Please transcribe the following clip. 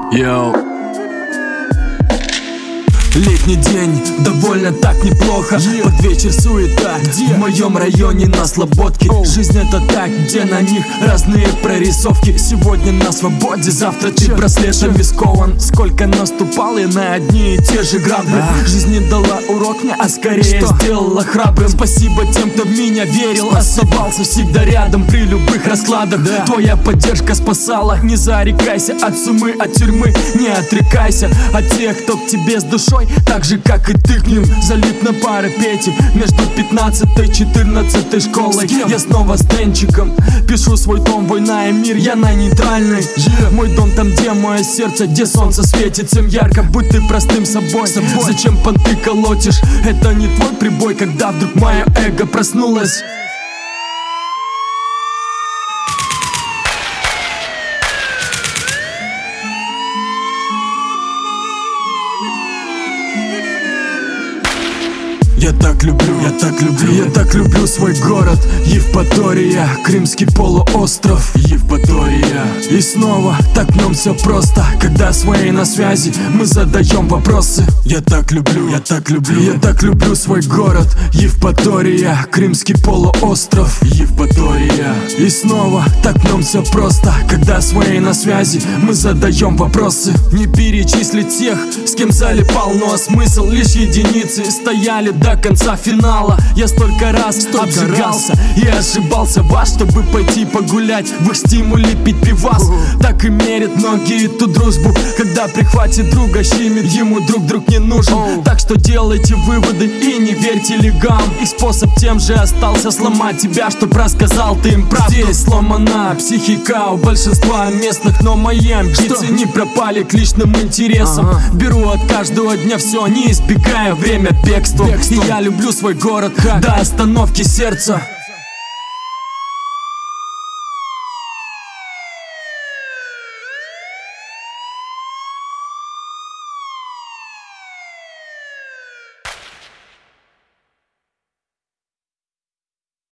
Йоу. Летний день, довольно так неплохо. Под вечер суета, в моем районе на Слободке. Жизнь это так, где на них разные прорисовки. Сегодня на свободе, завтра ты браслетом скован. Сколько наступал я на одни и те же грабли. Жизнь не дала урок мне, а скорее сделала храбрым. Спасибо тем, кто в меня верил, оставался всегда рядом при любых раскладах. Твоя поддержка спасала. Не зарекайся от сумы, от тюрьмы, не отрекайся от тех, кто к тебе с душой, так же как и ты к ним. Залип на парапете между 15-й, 14-й школой. Я снова с Денчиком пишу свой том «Война и мир», я на нейтральной. Мой дом там, где мое сердце, где солнце светит всем ярко. Будь ты простым собой. Зачем понты колотишь? Это не твой прибой, когда вдруг мое эго проснулось. Я так люблю свой город, Евпатория, Крымский полуостров, Евпатория. И снова так в нем все просто, когда свои на связи, мы задаем вопросы. Я так люблю свой город, Евпатория, Крымский полуостров, Евпатория. И снова так в нем все просто, когда свои на связи, мы задаем вопросы. Не перечислить тех, с кем залипал, но смысл лишь единицы стояли до конца финала. Я столько раз обжигался и ошибался вас, чтобы пойти погулять. В их стимуле пить пивас. Так и мерят многие эту дружбу, когда прихватит друга, щемит, ему друг не нужен. Так что делайте выводы и не верьте легам. Их способ тем же остался: сломать тебя, чтоб рассказал ты им правду. Здесь сломана психика у большинства местных, но мои амбиции не пропали к личным интересам. Беру от каждого дня все, не избегая время бегства. И я люблю свой город до остановки сердца.